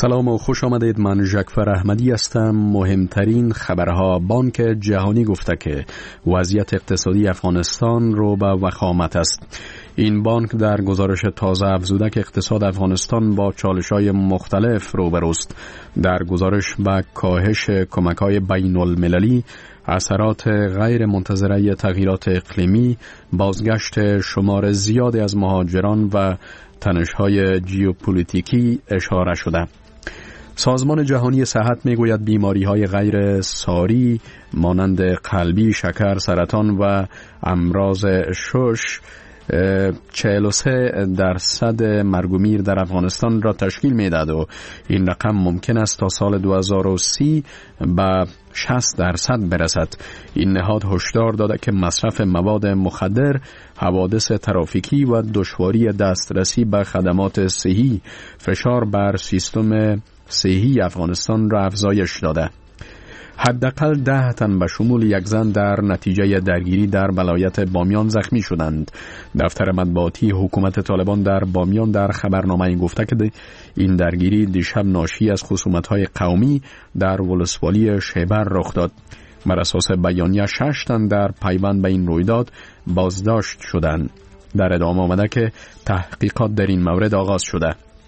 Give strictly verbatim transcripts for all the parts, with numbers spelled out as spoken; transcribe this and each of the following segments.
سلام و خوش آمدید. من ژکفر احمدی هستم. مهمترین خبرها: بانک جهانی گفته که وضعیت اقتصادی افغانستان رو به وخامت است. این بانک در گزارش تازه افزوده که اقتصاد افغانستان با چالش‌های مختلف روبروست. در گزارش به کاهش کمک‌های بین المللی، اثرات غیر منتظره تغییرات اقلیمی، بازگشت شمار زیادی از مهاجران و تنش‌های ژئوپلیتیکی اشاره شده. سازمان جهانی صحت میگوید بیماری‌های غیر ساری مانند قلبی، شکر، سرطان و امراض شش چهل و سه درصد مرگ و میر در افغانستان را تشکیل میدهد و این رقم ممکن است تا سال دو هزار و سی به شصت درصد برسد. این نهاد هشدار داده که مصرف مواد مخدر، حوادث ترافیکی و دشواری دسترسی به خدمات صحی فشار بر سیستم صحی افغانستان را افزایش داده. حداقل ده تن به شمول یک زن در نتیجه درگیری در ولایت بامیان زخمی شدند. دفتر مطبوعاتی حکومت طالبان در بامیان در خبرنامه گفته که این درگیری دیشب ناشی از خصومت‌های قومی در ولسوالی شیبر رخ داد. بر اساس بیانیه شش تن در پیوند به این رویداد بازداشت شدند. در ادامه آمده که تحقیقات در این مورد آغاز شده.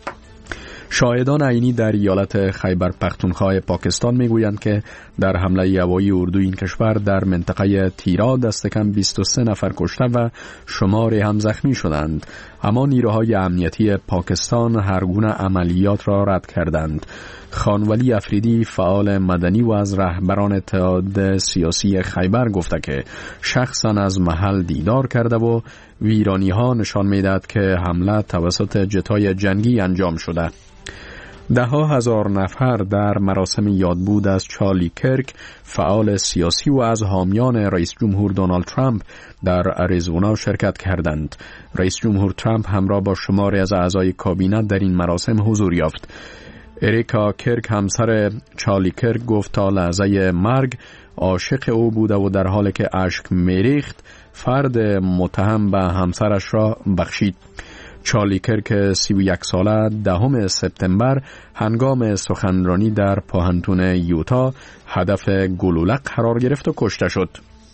شاهدان عینی در ایالت خیبر پختونخوا پاکستان میگویند که در حمله هوایی اردو این کشور در منطقه تیرا دست کم بیست و سه نفر کشته و شماری هم زخمی شدند، اما نیروهای امنیتی پاکستان هر گونه عملیات را رد کردند. خانولی افریدی، فعال مدنی و از رهبران اتحاد سیاسی خیبر گفته که شخصا از محل دیدار کرده و ویرانی ها نشان میدهد که حمله توسط جتای جنگی انجام شده. ده ها هزار نفر در مراسم یادبود از چارلی کرک، فعال سیاسی و از حامیان رئیس جمهور دونالد ترامپ در اریزونا شرکت کردند. رئیس جمهور ترامپ همراه با شماری از اعضای کابینه در این مراسم حضور یافت. اریکا کرک، همسر چارلی کرک، گفت تا لحظه مرگ عاشق او بوده و در حالی که اشک میریخت فرد متهم به همسرش را بخشید. چارلی کرک سی و یک ساله دهم سپتامبر هنگام سخنرانی در پوهنتون یوتا هدف گلوله قرار گرفت و کشته شد.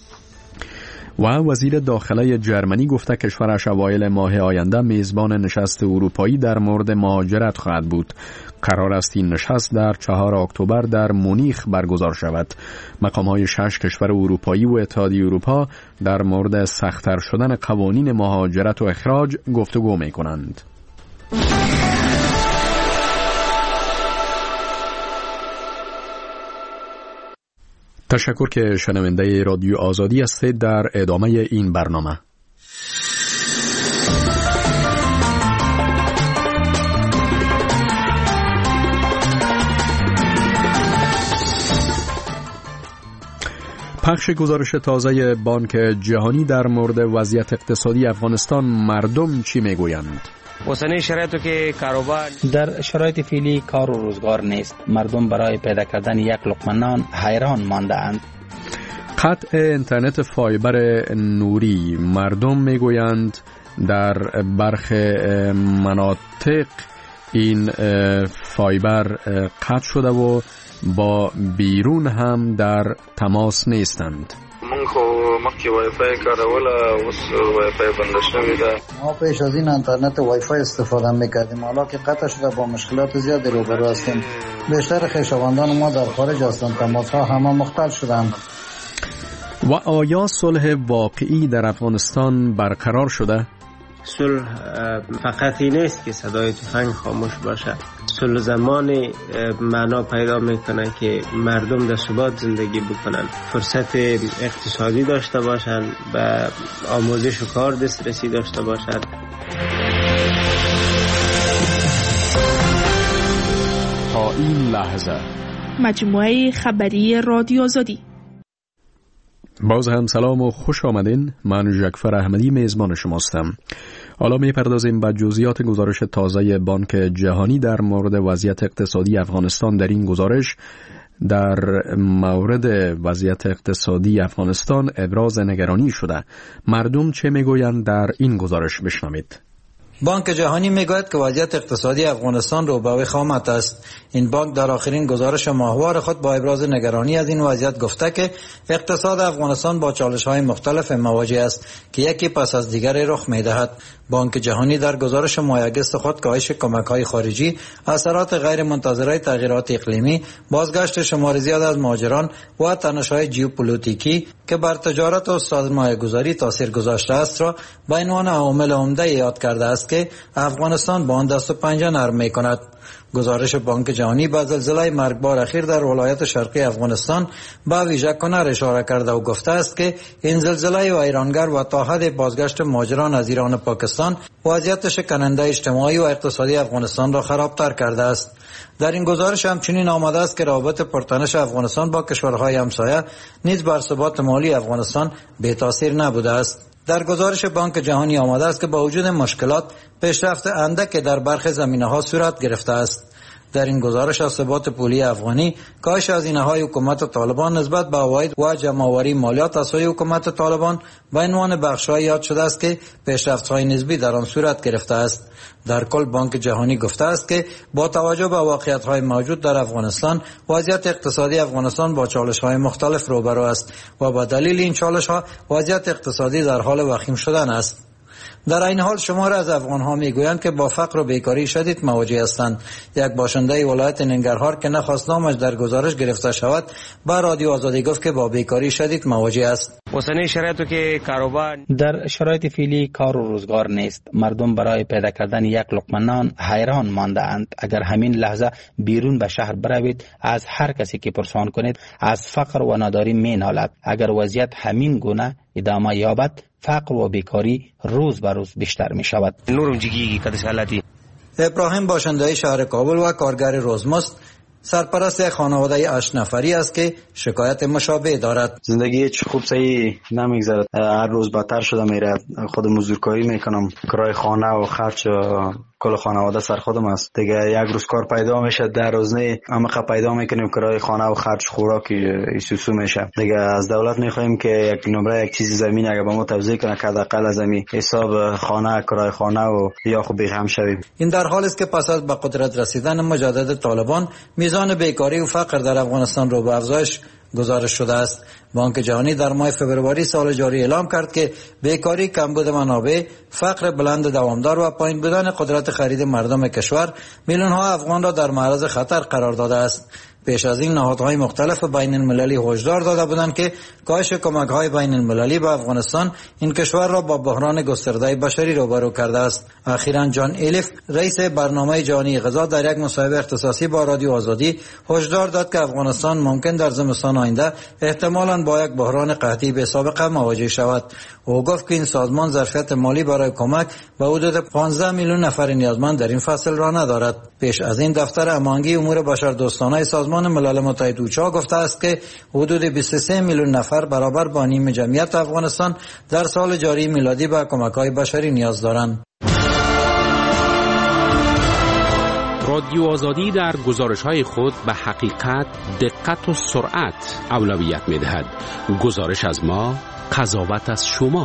و وزیر داخله جرمنی گفته کشورش اوایل ماه آینده میزبان نشست اروپایی در مورد مهاجرت خواهد بود. قرار است این نشست در چهارم اکتبر در مونیخ برگزار شود. مقام‌های شش کشور اروپایی و اتحادیه اروپا در مورد سخت‌تر شدن قوانین مهاجرت و اخراج گفتگو می‌کنند. تشکر که شنونده رادیو آزادی هستید. در ادامه این برنامه پخش گزارش تازه بانک جهانی در مورد وضعیت اقتصادی افغانستان. مردم چی میگویند؟ وسنی شرایطی که کاروبار در شرایط فعلی کار و روزگار نیست. مردم برای پیدا کردن یک لقمه نان حیران مانده اند. قطع اینترنت فایبر نوری. مردم میگویند در برخی مناطق این فایبر قطع شده و با بیرون هم در تماس نیستند. من خو مخکې وای فای کاروله، اوس وای فای بند شوی ده. ما پیش از این اینترنت وای فای استفاده میکردیم، حالا که قطع شده با مشکلات زیادی روبرو هستیم. بیشتر خویشاوندان ما در خارج هستند، تماس ها همه مختل شدند. و آیا صلح واقعی در افغانستان برقرار شده؟ صلح فقط این نیست که صدای تفنگ خاموش باشه. صلح زمانی معنا پیدا میکنه که مردم در ثبات زندگی بکنن، فرصت اقتصادی داشته باشن، به آموزش و کار دسترسی داشته باشن. تا این لحظه مجموعه خبری رادیو آزادی. باز هم سلام و خوش آمدین. من ژکفر احمدی میزبان شماستم. حالا میپردازیم به جزئیات گزارش تازه بانک جهانی در مورد وضعیت اقتصادی افغانستان. در این گزارش در مورد وضعیت اقتصادی افغانستان ابراز نگرانی شده. مردم چه میگویند در این گزارش بشنوید. بانک جهانی میگوید که وضعیت اقتصادی افغانستان رو به وخامت است. این بانک در آخرین گزارش ماهوار خود با ابراز نگرانی از این وضعیت گفته که اقتصاد افغانستان با چالش‌های مختلف مواجه است که یکی پس از دیگری رخ می‌دهد. بانک جهانی در گزارش ماه اگست خود کاهش کمک‌های خارجی، اثرات غیر منتظره تغییرات اقلیمی، بازگشت شمار زیاد از مهاجران و تنش‌های ژئوپلیتیکی که بر تجارت و سرمایه‌گذاری تاثیر گذاشته است را به عنوان عوامل عمده یاد کرده است که افغانستان با آن دست و پنجه نرم می‌کند. گزارش بانک جهانی به زلزله مرگبار اخیر در ولایت شرقی افغانستان با ویژه کنر اشاره کرده و گفته است که این زلزله ویرانگر و تا حد بازگشت مهاجران از ایران و پاکستان وضعیت شکننده اجتماعی و اقتصادی افغانستان را خرابتر کرده است. در این گزارش همچنین آمده است که روابط پرتنش افغانستان با کشورهای همسایه نیز بر ثبات مالی افغانستان بی تاثیر نبوده است. در گزارش بانک جهانی آمده است که با وجود مشکلات پیشرفت اندک در برخی زمینه‌ها صورت گرفته است. در این گزارش از ثبات پولی افغانی، کاهش هزینه‌های حکومت طالبان نسبت به عواید و جمع‌آوری مالیات از سوی حکومت طالبان به عنوان بخش‌های یاد شده است که پیشرفت‌های نسبی در آن صورت گرفته است. در کل بانک جهانی گفته است که با توجه به واقعیت‌های موجود در افغانستان، وضعیت اقتصادی افغانستان با چالش‌های مختلف روبرو است و به دلیل این چالش‌ها وضعیت اقتصادی در حال وخیم شدن است. در این حال شمار از افغان‌ها میگویند که با فقر و بیکاری شدید مواجه هستند. یک باشنده ولایت ننگرهار که نخواست نامش در گزارش گرفته شود با رادیو آزادی گفت که با بیکاری شدید مواجه است. اوسنی شرایطی که کاروبار در شرایط فعلی کار و روزگار نیست. مردم برای پیدا کردن یک لقمه نان حیران مانده اند. اگر همین لحظه بیرون به شهر بروید، از هر کسی که پرسان کنید از فقر و ناداری مینالد. اگر وضعیت همین گونه ادامه یابد، فقر و بیکاری روز به روز بیشتر می شود. نورم جگی کدش حالتی. ابراهیم باشنده شهر کابل و کارگر روزمست سرپرست یک خانواده هشت نفری است که شکایت مشابه دارد. زندگی هیچ خوب صحیح نمیگذرد، هر روز بدتر شده میره. خود مزدورکاری میکنم، کرای خانه و خرج کل خانواده سر خودم است دیگه. یک روز کار پیدا میشه، در روز نه عمق پیدا میکنیم، کرای خانه و خرج خوراک ایسوسو میشه دیگه. از دولت میخوایم که یک نمره یک چیز زمین اگه به ما توزیع کنه که حداقل از زمین حساب خانه، کرای خانه و یا خو بیغم شویم. این در حالی است که پس از به قدرت رسیدن مجدد طالبان میزان بیکاری و فقر در افغانستان رو به افزایش گزارش شده است. بانک جهانی در ماه فوریه سال جاری اعلام کرد که بیکاری، کمبود منابع، فقر بلند دوامدار و پایین بودن قدرت خرید مردم کشور میلیون ها افغان را در معرض خطر قرار داده است. پیش از این نهادهای مختلف بین المللی هشدار داده بودند که کاهش کمک‌های بین المللی به افغانستان این کشور را با بحران گسترده بشری روبرو کرده است. اخیراً جان الیف رئیس برنامه جهانی غذا در یک مصاحبه اختصاصی با رادیو آزادی هشدار داد که افغانستان ممکن در زمستان آینده احتمالاً با یک بحران قحطی به سابقه مواجه شود. او گفت که این سازمان ظرفیت مالی برای کمک به حدود پانزده میلیون نفر نیازمند در این فصل را ندارد. پیش از این دفتر امانگی امور بشردوستانه سازمان ملل متحد اوچا گفته است که حدود بیست و سه میلیون نفر برابر با نیم جمعیت افغانستان در سال جاری میلادی به کمک‌های بشری نیاز دارند. رادیو آزادی در گزارش‌های خود به حقیقت، دقت و سرعت اولویت می‌دهد. گزارش از ما، قضاوت از شما.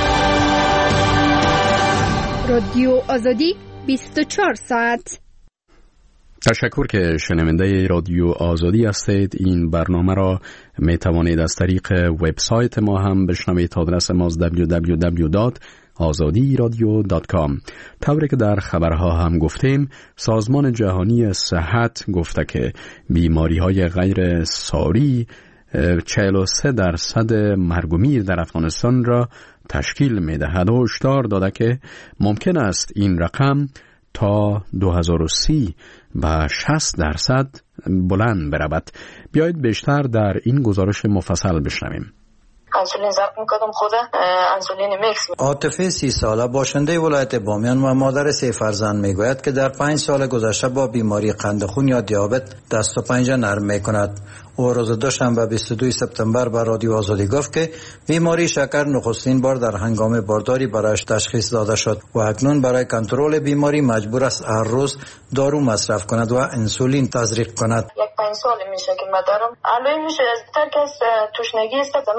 رادیو آزادی بیست و چهار ساعت. تشکر که شنونده رادیو آزادی هستید. این برنامه را می توانید از طریق وبسایت ما هم بشنوید. آدرس ما دبلیو دبلیو دبلیو دات آزادی رادیو دات کام. طوری که در خبرها هم گفتیم، سازمان جهانی صحت گفته که بیماری های غیر ساری چهل و سه درصد مرگ و میر در افغانستان را تشکیل می دهد و هشدار داده که ممکن است این رقم تا دو هزار و سی به شصت درصد بلند برود. بیایید بیشتر در این گزارش مفصل بشنویم. انسولین ضبط میکردم خود انسولین میکس. عاطفه سی ساله باشنده ولایت بامیان و مادر سه فرزند میگوید که در پنج سال گذشته با بیماری قند خون یا دیابت دست و پنجه نرم میکند. او روز دوشنبه بیست و دو سپتامبر به رادیو آزادی گفت که بیماری شکر نخستین بار در هنگام بارداری برایش تشخیص داده شد و اکنون برای کنترل بیماری مجبور است هر روز دارو مصرف کند و انسولین تزریق کند. یک پنج سال میشه که من دارم. الان میشه از تر که تشنگی است، من همیشه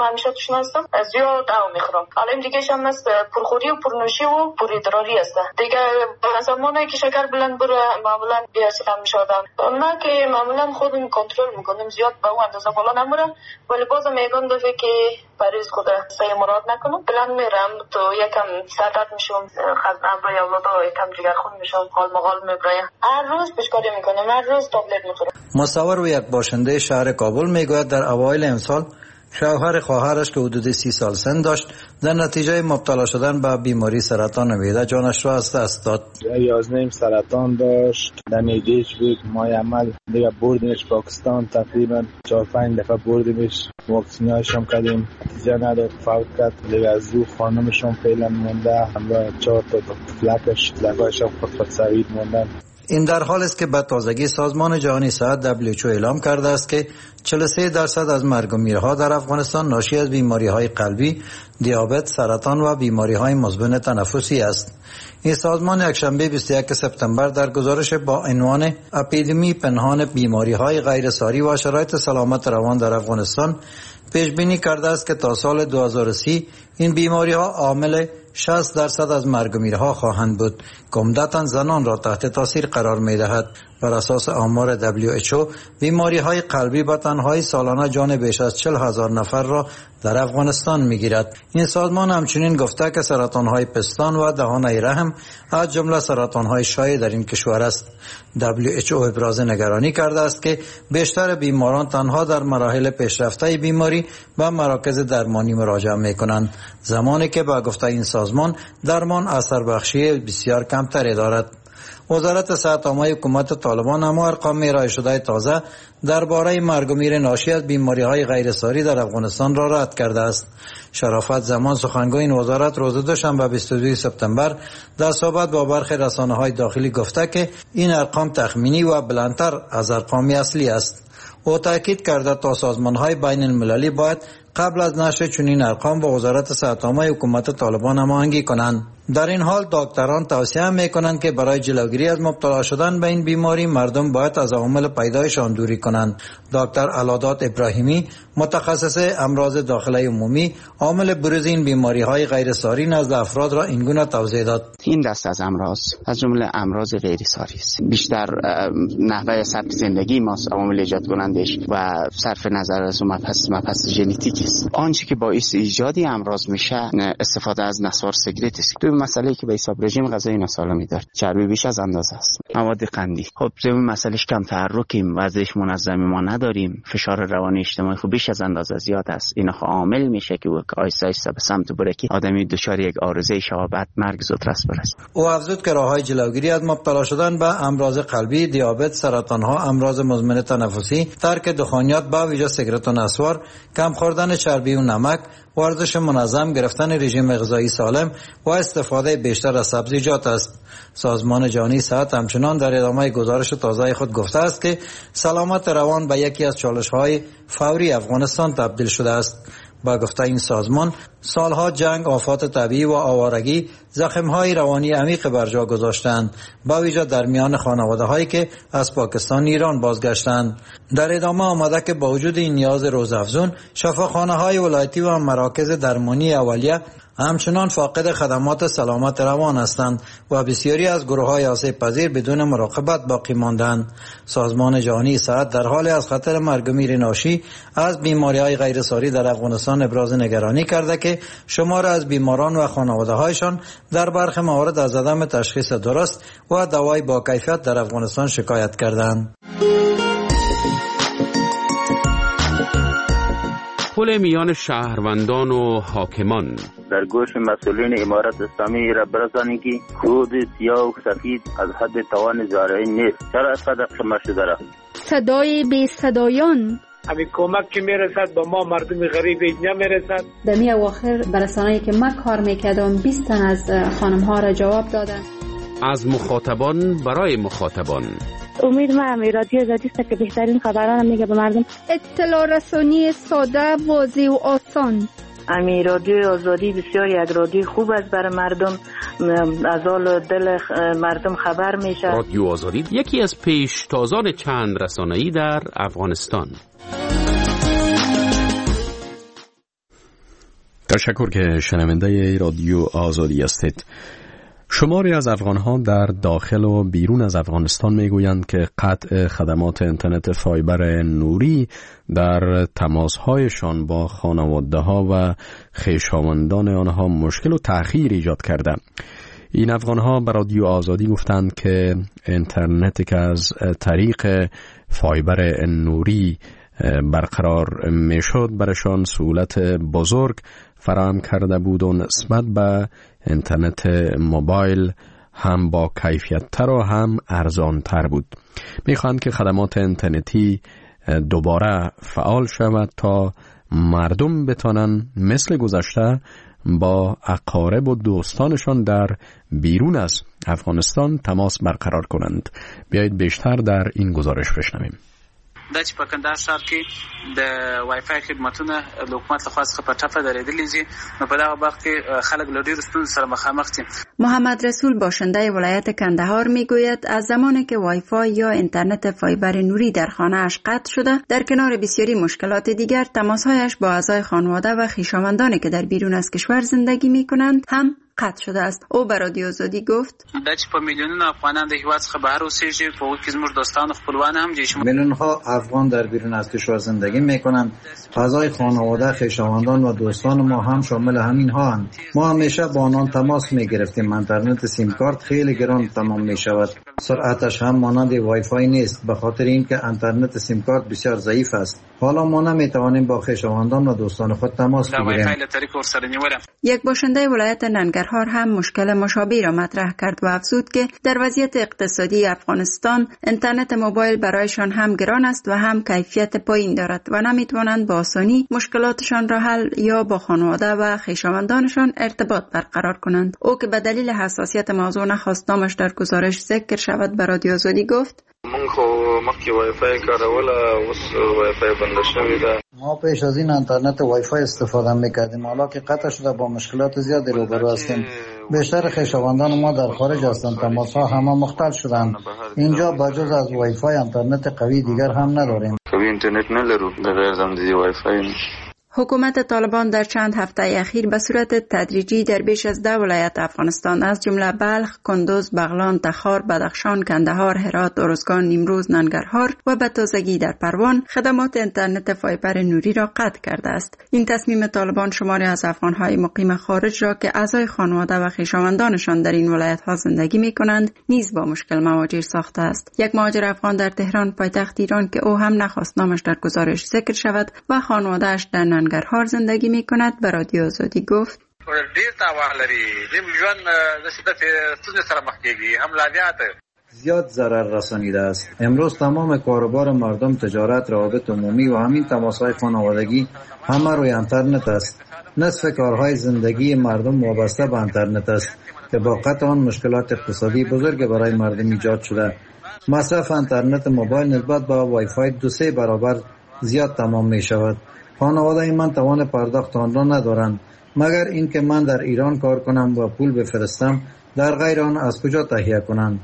توشون هستم زیاد او میخورم. حالا این دیگه هم است پرخوری و پرنوشی و پرادراری است. دیگه زمانی که شکر بلند بره معمولا بی‌حساب میشدم. من که معمولا خودم کنترل میکنم زیاد به اون اندازه بالا نمیرم ولی بازم میگم دفعه که پریز خود صحیح مراد نکنم بلند میرم تو یکم سردرد میشم خزنم برای اولادا یکم جگر خون میشم حال مقال میبرایم هر روز پیشکاری میکنم هر روز تابلت میخورم. مصور و یک باشنده شهر کابل میگوید در اوایل امسال شوهر خواهرش که حدود سی سال سن داشت در نتیجه مبتلا شدن به بیماری سرطان معده جانش را از دست داد. یازده سرطان داشت، در معده‌اش بود، مای عمل دیگه بردیمش پاکستان، تقریبا چهار پنج دفعه بردیمش، واکسینایش هم کردیم، نتیجه نداد، فوت کرد. دیگه از دو خانمش هم فعلا مونده، همراه چهار تا فلکش فلکش هم خود خود سوید موندن. این در حال است که به تازگی سازمان جهانی صحت دبلیو اچ او اعلام کرده است که چهل و سه درصد از مرگ و میرها در افغانستان ناشی از بیماری‌های قلبی، دیابت، سرطان و بیماری‌های مزمن تنفسی است. این سازمان یکشنبه بیست و یک سپتامبر در گزارش با عنوان اپیدمی پنهان بیماری‌های غیرساری و شرایط سلامت روان در افغانستان پیش بینی کرده است که تا سال دو هزار و سی این بیماری‌ها عامل شصت درصد از مرگ و میرها خواهند بود که عمدتاً زنان را تحت تاثیر قرار می‌دهد. بر اساس آمار دبلیو اچ او بیماری‌های قلبی به تنهایی سالانه جان بیش از چهل هزار نفر را در افغانستان می‌گیرد. این سازمان همچنین گفته که سرطان‌های پستان و دهانه رحم از جمله سرطان‌های شایع در این کشور است. دبلیو اچ او ابراز نگرانی کرده است که بیشتر بیماران تنها در مراحل پیشرفته بیماری به مراکز درمانی مراجعه می‌کنند، زمانی که با گفته این سازمان درمان اثر بخشی بسیار کمتری دارد. وزارت صحت عامه حکومت طالبان اما ارقام ارائه شده تازه درباره مرگ و میر ناشی از بیماری‌های غیرساری در افغانستان را رد کرده است. شرافت زمان سخنگوی این وزارت روز دوشنبه بیست و دو سپتامبر در صحبت با برخی رسانه‌های داخلی گفته که این ارقام تخمینی و بلندتر از ارقام اصلی است. او تاکید کرده تا سازمان‌های بین المللی باید قبل از نشر چنین ارقام با وزارت صحت عامه حکومت طالبان هماهنگی کنند. در این حال دکتران توصیه میکنند که برای جلوگیری از مبتلا شدن به این بیماری مردم باید از عوامل پیدایش آن دوری کنند. دکتر علادات ابراهیمی متخصص امراض داخله عمومی عامل بروز این بیماری‌های غیرساری نزد افراد را اینگونه توضیح داد. این دست از امراض از جمله امراض غیرساری است. بیشتر نحوه سبک زندگی ماست عوامل ایجاد کنندش و صرف نظر از مبحث مبحث ژنتیک است. آنچه که باعث ایجاد امراض میشه استفاده از نسوار سیگارت است. دو مسئله که به حساب رژیم غذایی ناسالمی دارد. چربی بیش از اندازه است. مواد قندی. خب زمین مسئلهش کم تحرکیم، ورزش منظمی ما نداریم، فشار روانی اجتماعی خب بیش از اندازه زیاد است. اینا خب عامل میشه که آیسته آیسته به سمت بره که آدمی دچار یک عارضه شباهت مرگ زودرس برسه. او افزود که راههای جلوگیری از مبتلا شدن به امراض قلبی، دیابت، سرطان‌ها، امراض مزمن تنفسی، ترک دخانیات با ویژه سیگارت و نسوار، کم خوردن چربی و نمک، ورزش منظم، گرفتن رژیم غذایی سالم و استفاده بیشتر از سبزیجات است. سازمان جهانی صحت همچنان در ادامه گزارش تازه خود گفته است که سلامت روان به یکی از چالش‌های فوری افغانستان تبدیل شده است. با گفته این سازمان سالها جنگ، آفات طبیعی و آوارگی زخم‌های روانی عمیق بر جا گذاشتند، با ویژه در میان خانواده‌هایی که از پاکستان ایران بازگشتند. در ادامه آمده که با وجود این نیاز روزافزون، شفاخانه‌های ولایتی و مراکز درمانی اولیه همچنان فاقد خدمات سلامت روان هستند و بسیاری از گروه‌های آسیب پذیر بدون مراقبت باقی ماندند. سازمان جهانی صحت در حال از خطر مرگ و میر ناشی از بیماری‌های غیرساری در افغانستان ابراز نگرانی کرده که شمار از بیماران و خانواده‌هایشان در برخی موارد از عدم تشخیص درست و دوای با کیفیت در افغانستان شکایت کردند. پل میان شهروندان و حاکمان در گوش مسئولین امارت اسلامی را برسانید که کود سیاه و سفید از حد توان زارعین نیست. چرا اینقدر خمار شده را؟ صدای بی صدایان همین کمک که میرسد به ما مردم غریب نمیرسد. در می اواخر برسانه‌ای که من کار میکردم بیست تن از خانم ها را جواب دادن. از مخاطبان برای مخاطبان. امید ما امی رادیو آزادی است که بهترین خبران میگه به مردم. اطلاع رسانی ساده، واضح و آسان. امی رادیو آزادی بسیار یک رادیو خوب است برای مردم، از حال دل مردم خبر میشه. رادیو آزادی یکی از پیشتازان چند رسانه‌ای در افغانستان. تشکر که شنونده رادیو آزادی هستید. شماری از افغان‌ها در داخل و بیرون از افغانستان میگویند که قطع خدمات اینترنت فایبر نوری در تماس‌هایشان با خانواده‌ها و خویشاوندان آنها مشکل و تأخیر ایجاد کرده. این افغان‌ها به رادیو آزادی گفتند که اینترنتی که از طریق فایبر نوری برقرار میشد برشان سهولت بزرگ فراهم کرده بود و نسبت به اینترنت موبایل هم با کیفیت تر و هم ارزان تر بود. میخواهند که خدمات اینترنتی دوباره فعال شود تا مردم بتانند مثل گذشته با اقارب و دوستانشان در بیرون از افغانستان تماس برقرار کنند. بیایید بیشتر در این گزارش بشنویم. دا چې په کندهار ښار کې د وای فای خدماتونه د حکومت لخوا څخه په ټپه درېدلي دي، نو په دغه وخت کې خلک له ډېرو ستونزو سره مخامخ دي. محمد رسول باشنده ولایت کندهار میگوید از زمانی که وای فای یا اینترنت فایبر نوری در خانه‌اش قطع شده، در کنار بسیاری مشکلات دیگر تماس‌هایش با اعضای خانواده و خویشاوندانی که در بیرون از کشور زندگی می‌کنند هم قطع شده است. او به رادیو آزادی گفت دا چې په میلیونونو افغانان د هیواد څخه بهر اوسېږي، په هغو کې زموږ دوستان و خپلوان هم دي. میلیون‌ها افغان در بیرون از کشور زندگی میکنند. اعضای خانواده، خویشاوندان و دوستان ما هم شامل همین‌ها هستند. ما همیشه با آنان تماس میگرفتیم. اینترنت سیم کارت خیلی گران تمام میشود. سرعتش هم مانند وای فای نیست، به خاطر اینکه اینترنت سیم کارت بسیار ضعیف است. حالا ما نمیتوانیم با خویشاوندان و دوستان خود تماس بگیریم. یک باشنده ولایت ننگرهار هم مشکل مشابهی را مطرح کرد و افزود که در وضعیت اقتصادی افغانستان اینترنت موبایل برایشان هم گران است و هم کیفیت پایین دارد و نمیتوانند با آسانی مشکلاتشان را حل یا با خانواده و خویشاوندانشان ارتباط برقرار کنند. او که به دلیل حساسیت موضوع نخواست نامش در گزارش ذکر شود به رادیو آزادی گفت مونږ خو مخکې وای فای کاروله، اوس وای فای بنده شوې ده. ما پیش از این اینترنت وای فای استفاده میکردیم، حالا که قطع شده با مشکلات زیادی روبرو هستیم. بیشتر خویشاوندان ما در خارج هستند، تماس‌ها همه مختل شدند. اینجا بجز از وای فای اینترنت قوی دیگر هم نداریم. قوی اینترنت نداریم بغیر از وای فای. حکومت طالبان در چند هفته اخیر به صورت تدریجی در بیش از ده ولایت افغانستان از جمله بلخ، کندوز، بغلان، تخار، بدخشان، کندهار، هرات، ارزگان، نیمروز، ننگرهار و به تازگی در پروان خدمات اینترنت فایبر نوری را قطع کرده است. این تصمیم طالبان شماری از افغان‌های مقیم خارج را که اعضای خانواده و خویشاوندانشان در این ولایت‌ها زندگی می‌کنند نیز با مشکل مواجه ساخته است. یک مهاجر افغان در تهران پایتخت ایران که او هم نخواست نامش در گزارش ذکر شود و خانواده‌اش در ننگرهار زندگی می کند به رادیو آزادی گفت ډیر تاوان لري زموږ ژوند د شدت ستونزې سره مخ کیږي، هم لاجات زیاد ضرر رسانیده است. امروز تمام کاروبار مردم، تجارت، روابط عمومی و همین تماس‌های خانوادگی همه روی اینترنت است. نصف کارهای زندگی مردم وابسته به اینترنت است که با قطع آن مشکلات اقتصادی بزرگ برای مردم ایجاد شده. مصرف اینترنت موبایل نسبت به وای فای دو سه برابر زیاد تمام می شود. خانواده من توان پرداخت آن را ندارند، مگر اینکه من در ایران کار کنم و پول بفرستم، در غیر آن از کجا تهیه کنند؟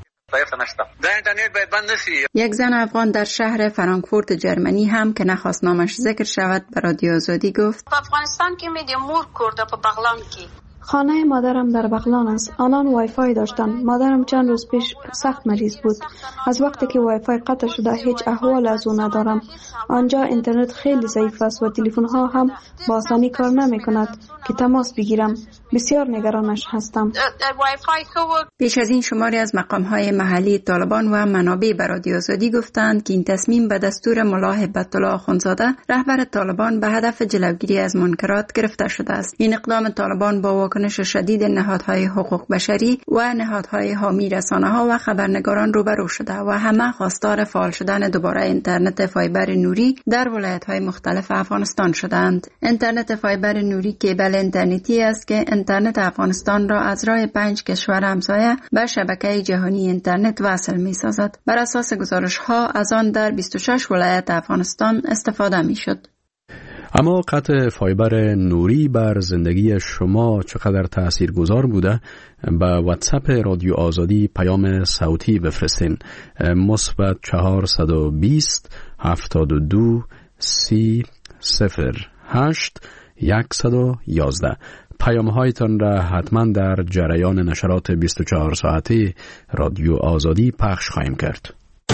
یک زن افغان در شهر فرانکفورت جرمنی هم که نخواست نامش ذکر شود به رادیو آزادی گفت افغانستان که می مور کرده په بغلان کې خانه مادرم در بغلان است. آنان وای فای داشتند. مادرم چند روز پیش سخت مریض بود. از وقتی که وای فای قطع شده هیچ احوال از او ندارم. آنجا اینترنت خیلی ضعیف است و تلفن ها هم با آسانی کار نمی کند که تماس بگیرم. بسیار نگرانش هستم. پیش از این شماری از مقام های محلی طالبان و منابع به رادیو آزادی گفتند که این تصمیم به دستور ملا هبت الله اخوندزاده رهبر طالبان به هدف جلوگیری از منکرات گرفته شده است. این اقدام طالبان با واکنش شدید نهادهای حقوق بشری و نهادهای حامی رسانه‌ها و خبرنگاران روبرو شده و همه خواستار فعال شدن دوباره اینترنت فایبر نوری در ولایت‌های مختلف افغانستان شدند. اینترنت فایبر نوری کیبل اینترنتی است که اینترنت افغانستان را از راه پنج کشور همسایه به شبکه جهانی اینترنت وصل می‌سازد. بر اساس گزارش‌ها از آن در بیست و شش ولایت افغانستان استفاده می‌شد. اما قطع فایبر نوری بر زندگی شما چقدر تاثیرگذار بوده؟ به واتساپ رادیو آزادی پیام صوتی بفرستین. مثبت چهارصد و بیست هفتاد و دو سی صفر هشت صفر یک یک. پیام هایتان را حتما در جریان نشرات بیست و چهار ساعته رادیو آزادی پخش خواهیم کرد.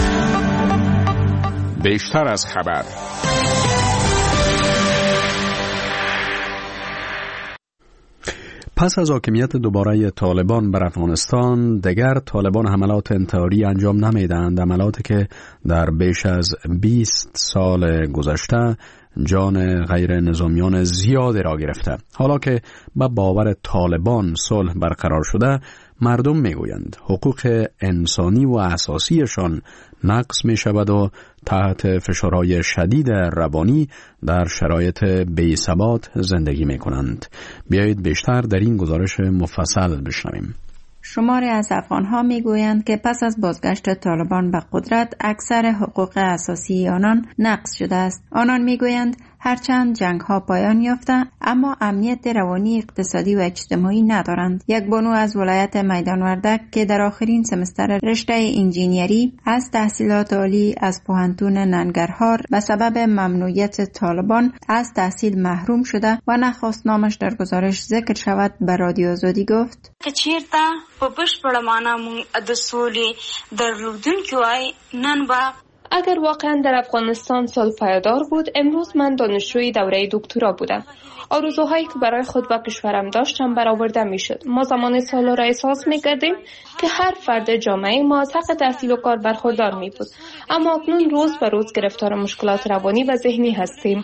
بیشتر از خبر. پس از حاکمیت دوباره طالبان بر افغانستان، دیگر طالبان حملات انتحاری انجام نمیدهند، حملاتی که در بیش از بیست سال گذشته جان غیر نظامیان زیادی را گرفته. حالا که به باور طالبان صلح برقرار شده، مردم میگویند حقوق انسانی و اساسیشان نقض می شود و تحت فشارهای شدید روانی در شرایط بی‌ثبات زندگی می کنند. بیایید بیشتر در این گزارش مفصل بشنویم. شماری از افغانها میگویند که پس از بازگشت طالبان به قدرت اکثر حقوق اساسی آنان نقض شده است. آنان میگویند هرچند جنگ ها پایان یافته اما امنیت روانی، اقتصادی و اجتماعی ندارند. یک بانو از ولایت میدان وردک که در آخرین سمستر رشته انجینیری از تحصیلات عالی از پوهنتون ننگرهار به سبب ممنوعیت طالبان از تحصیل محروم شده و نخواست نامش در گزارش ذکر شود، به رادیو آزادی گفت که چیرته په بشپړه معنا مونږ د سولې درلودونکي وای نن به اگر واقعا در افغانستان صلح پایدار بود، امروز من دانشجوی دوره دکترا بودم. آرزوهایی که برای خود و کشورم داشتم برآورده میشد. ما زمان صلح را احساس میکردیم که هر فرد جامعه ما از حق تحصیل و کار برخوردار می بود، اما اکنون روز به روز گرفتار مشکلات روانی و ذهنی هستیم.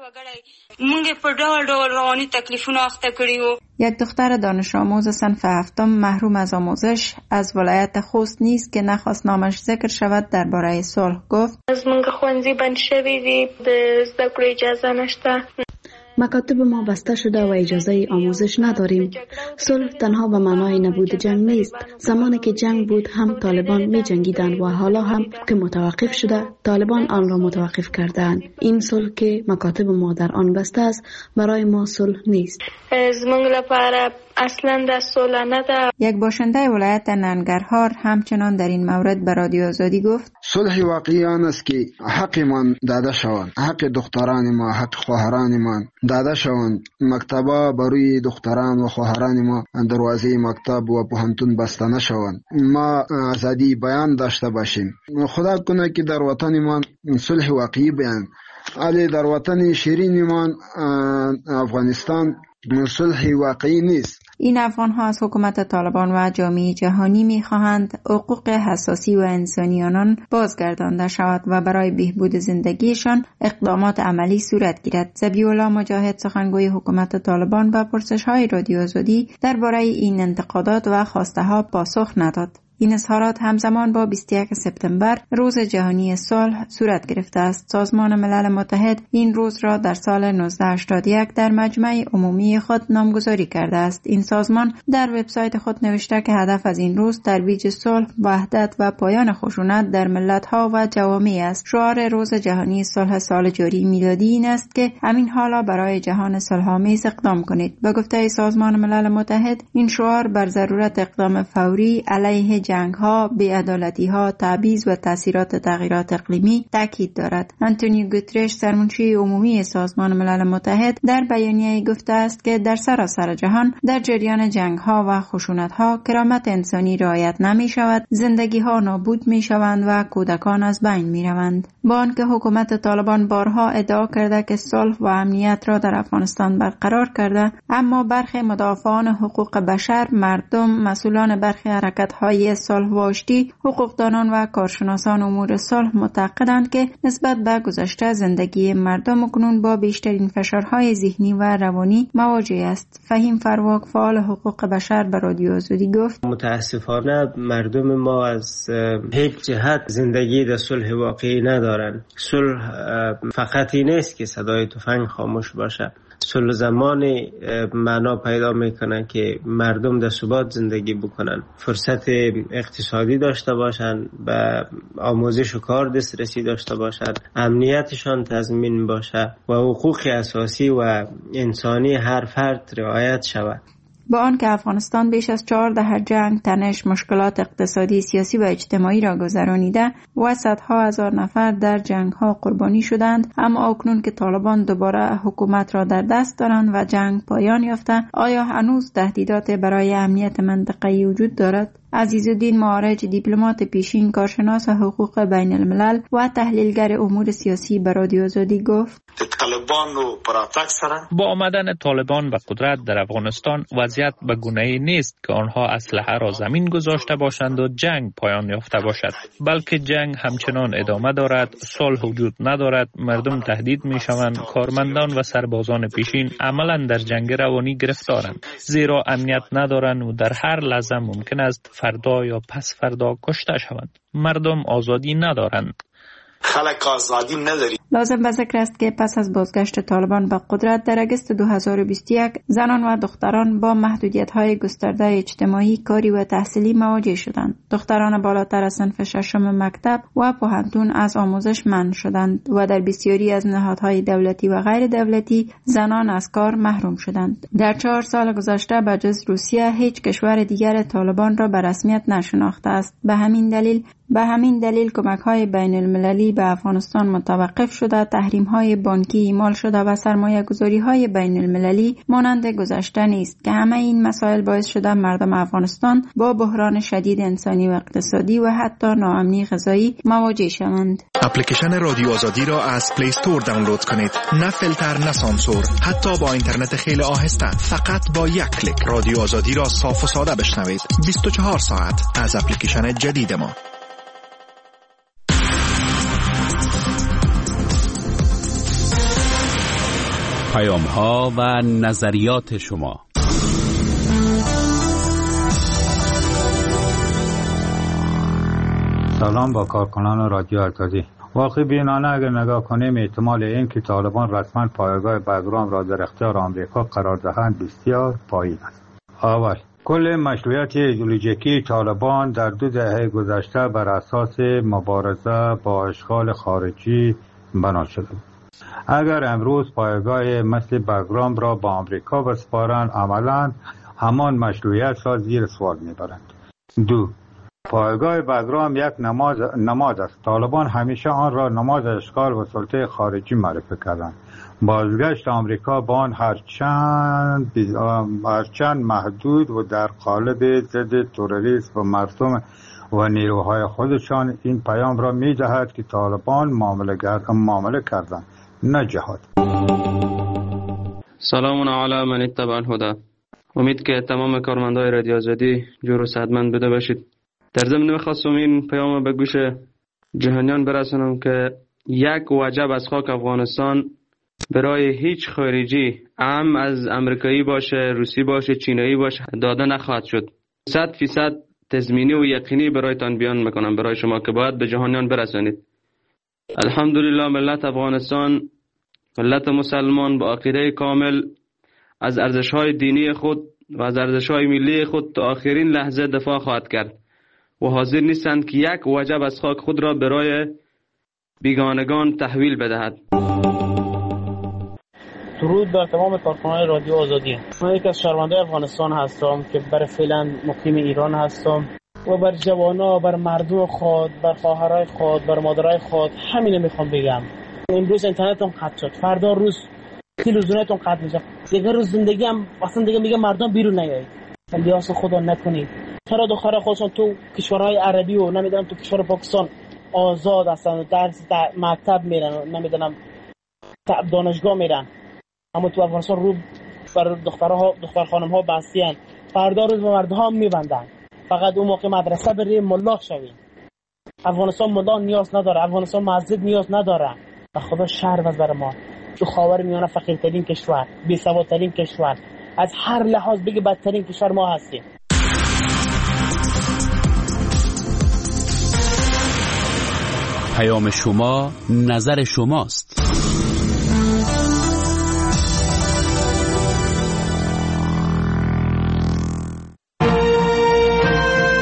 مونږ په ډول ډول رواني تکلیفونه اخته کړي وو. یک دختر دانش آموز صنف هفتم محروم از آموزش از ولایت خوست نیست که نخواست نامش ذکر شود درباره صلح گفت از مونږ ښوونځي بند شوی دی، د زده کړو اجازه نشته. مکاتب ما بسته شده و اجازه آموزش نداریم. صلح تنها به معنای نبود جنگ نیست. زمانی که جنگ بود هم طالبان می جنگیدند و حالا هم که متوقف شده طالبان آن را متوقف کردند. این صلح که مکاتب ما در آن بسته است برای ما صلح نیست. زمونږ لپاره اصلا د صلح نه ده. یک باشنده ولایت ننگرهار همچنان در این مورد به رادیو آزادی گفت صلح واقعی آن است که حقمان داده شوند، حق دختران ما، حق خواهران ما داده شوند. مکتبا بروی دختران و خواهران ما دروازه مکتب و پوهنتون بسته نشوند. ما آزادی بیان داشته باشیم. خدا کنه که در وطن ما صلح واقعی بیان، علی در وطن شیرین ما افغانستان صلح واقعی نیست. این افغان ها از حکومت طالبان و جامعه جهانی می خواهند حقوق اساسی و انسانی آنان بازگردانده شود و برای بهبود زندگیشان اقدامات عملی صورت گیرد. ذبیح الله مجاهد سخنگوی حکومت طالبان به پرسش های رادیو آزادی درباره این انتقادات و خواسته ها پاسخ نداد. این اظهارات همزمان با بیست و یکم سپتامبر روز جهانی صلح صورت گرفته است. سازمان ملل متحد این روز را در سال نوزده هشتاد و یک در مجمع عمومی خود نامگذاری کرده است. این سازمان در وبسایت خود نوشته که هدف از این روز ترویج صلح، وحدت و پایان خشونت در ملت‌ها و جوامع است. شعار روز جهانی صلح سال جاری میلادی این است که همین حالا برای جهان صلح‌آمیز اقدام کنید. به گفته سازمان ملل متحد این شعار بر ضرورت اقدام فوری علیه جنگ‌ها، بی‌عدالتی‌ها، تبعیض و تأثیرات تغییرات اقلیمی تاکید دارد. آنتونیو گوترش سرمنشی عمومی سازمان ملل متحد در بیانیه‌ای گفته است که در سراسر جهان در جریان جنگ‌ها و خشونت‌ها کرامت انسانی رعایت نمی‌شود، زندگی‌ها نابود می‌شوند و کودکان از بین می‌روند. با آنکه حکومت طالبان بارها ادعا کرده که صلح و امنیت را در افغانستان برقرار کرده، اما برخی مدافعان حقوق بشر، مردم، مسئولان برخی حرکت‌های صلح و آشتی، حقوقدانان و کارشناسان امور صلح معتقدند که نسبت به گذشته زندگی مردم اکنون با بیشترین فشارهای ذهنی و روانی مواجه است. فهیم فرواک فعال حقوق بشر به رادیو آزادی گفت متاسفانه مردم ما از هیچ جهت زندگی در صلح واقعی ندارند. صلح فقط این نیست که صدای تفنگ خاموش باشه. صلح زمانی معنا پیدا میکنن که مردم در ثبات زندگی بکنن، فرصت اقتصادی داشته باشن، به آموزش و کار دسترسی داشته باشن، امنیتشان تضمین باشه و حقوق اساسی و انسانی هر فرد رعایت شود. با آنکه افغانستان بیش از چهار دهه جنگ، تنش، مشکلات اقتصادی، سیاسی و اجتماعی را گذرانیده و صدها هزار نفر در جنگ‌ها قربانی شدند، اما اکنون که طالبان دوباره حکومت را در دست دارند و جنگ پایان یافته، آیا هنوز تهدیدات برای امنیت منطقه‌ای وجود دارد؟ عزیزالدین معارج، دیپلمات پیشین، کارشناس حقوق بین الملل و تحلیلگر امور سیاسی به رادیو آزادی گفت: با آمدن طالبان به قدرت در افغانستان وضعیت به گونه‌ای نیست که آنها اسلحه را زمین گذاشته باشند و جنگ پایان یافته باشد، بلکه جنگ همچنان ادامه دارد، صلح وجود ندارد، مردم تهدید می‌شوند، کارمندان و سربازان پیشین عملاً در جنگ روانی گرفتارند، زیرا امنیت ندارند و در هر لحظه ممکن است فردا یا پس فردا کشته شوند. مردم آزادی ندارند. خلق آزادی نداری. لازم به ذکر است که پس از بازگشت طالبان به قدرت در اگست دو هزار و بیست و یک، زنان و دختران با محدودیت‌های گسترده اجتماعی، کاری و تحصیلی مواجه شدند. دختران بالاتر از صنف ششم مکتب و پوهنتون از آموزش منع شدند و در بسیاری از نهادهای دولتی و غیر دولتی زنان از کار محروم شدند. در چهار سال گذشته به جز روسیه هیچ کشور دیگر طالبان را به رسمیت نشناخته است. به همین دلیل به همین دلیل کمک‌های بین المللی به افغانستان متوقف شده، تحریم‌های بانکی اعمال شده و سرمایه‌گذاری‌های بین المللی مانند گذشته نیست که همه این مسائل باعث شده مردم افغانستان با بحران شدید انسانی و اقتصادی و حتی ناامنی غذایی مواجه شوند. اپلیکیشن رادیو آزادی را از پلی استور دانلود کنید. نه فیلتر، نه سانسور، حتی با اینترنت خیلی آهسته. فقط با یک کلیک رادیو آزادی را صاف و ساده بشنوید. بیست و چهار ساعت از اپلیکیشن جدید ما. پیام ها و نظریات شما. سلام با کارکنان رادیو آزادی. واقعی بینانه اگر نگاه کنیم احتمال این که طالبان رسما پایگاه بگرام را در اختیار آمریکا قرار دهند بسیار پایین است. اول، کل مشروعیت ایدئولوژیکی طالبان در دو دهه گذشته بر اساس مبارزه با اشغال خارجی بنا شده. اگر امروز پایگاه مثل بگرام را با آمریکا بسپارند، عملاً همان مشروعیت را زیر سوال میبرند. دو، پایگاه بگرام یک نماد, نماد است. طالبان همیشه آن را نماد اشغال و سلطه خارجی معرفی کردند. بازگشت آمریکا با آن هرچند, هرچند محدود و در قالب ضد تروریسم و مردم و نیروهای خودشان این پیام را میدهد که طالبان معامله کردند، نه جهاد. سلام علی من اتبع الهدی. امید که تمام کارمندای رادیو آزادی جور و صحتمند بوده باشید. در ضمن می‌خواستم این پیام به گوش جهانیان برسانم که یک وجب از خاک افغانستان برای هیچ خارجی، هم از امریکایی باشه، روسی باشه، چینایی باشه، داده نخواهد شد. صد فیصد تضمینی و یقینی برایتان بیان میکنم برای شما که باید به جهانیان برسانید. الحمدلله ملت افغانستان، ملت مسلمان با عقیده کامل از ارزش‌های دینی خود و از ارزش‌های ملی خود تا آخرین لحظه دفاع خواهد کرد و حاضر نیستند که یک وجب از خاک خود را برای بیگانگان تحویل بدهد. درود بر تمام کارکنان رادیو آزادی. من یک از شهروندان افغانستان هستم که برای فعلا مقیم ایران هستم و بر جوانا، بر مردم خود، بر خواهرای خود، بر مادرای خود همینو میخوام بگم. امروز اینترنتتون قطع شد، فردا روز تلویزیونتون قطع میشه، دیگه روز زندگی هم اصلا دیگه میگه مردم بیرون نیایید. الیاس خدا نکنید. چرا دخترای خودشون تو کشورهای عربی و نمیدونم تو کشور پاکستان آزاد هستن، درس در مکتب میرن، نمیدونم دانشگاه میرن، اما تو افغانستان رو بر دخترها دختر خانم ها بستیان. فردا روز به مردم میبندن. فقط اون موقع مدرسه بریم ملا شویم. افغانستان ملا نیاز نداره، افغانستان مسجد نیاز نداره. و خدا شرم از بر ما. تو خاورمیانه فقیرترین کشور، بی‌سوادترین کشور، از هر لحاظ بگی بدترین کشور ما هستیم. پیام شما نظر شماست.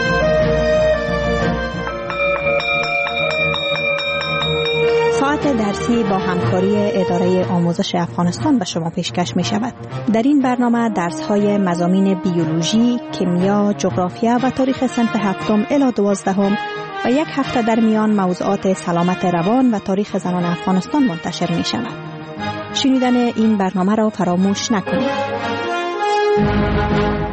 ساعت در رسمی با همکاری اداره آموزش افغانستان به شما پیشکش می شود. در این برنامه درس‌های مضامین بیولوژی، کیمیا، جغرافیا و تاریخ صنف هفتم الی دوازدهم و یک هفته در میان موضوعات سلامت روان و تاریخ زنان افغانستان منتشر می شود. شنیدن این برنامه را فراموش نکنید.